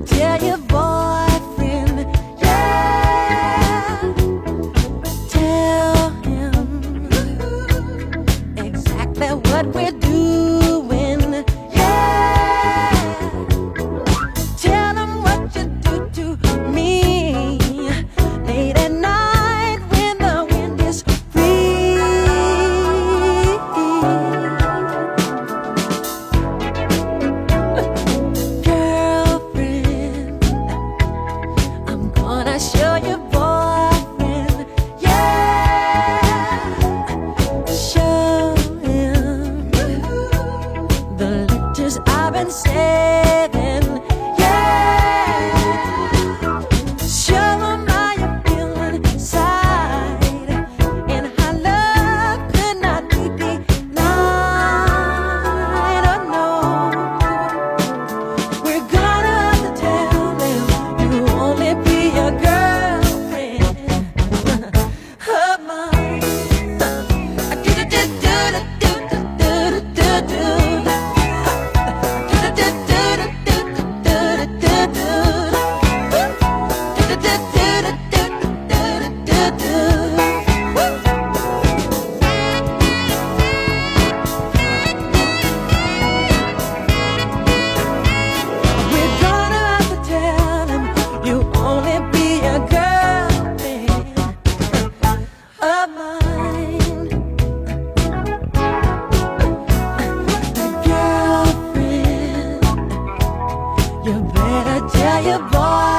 tell your boyfriend, yeah, tell him exactly what we're doing, yeah, tell him what you do to me late at night when the wind is free. Girlfriend, I'm gonna show your boyfriend, yeah, show him the letters I've been saving, yeah, show him how you feel inside and how love could not be denied. Oh no, we're gonna have to tell them you only be a girlfriend of mine. We're gonna have to tell him you only be a girlfriend of mine. Girlfriend, you better tell your boy.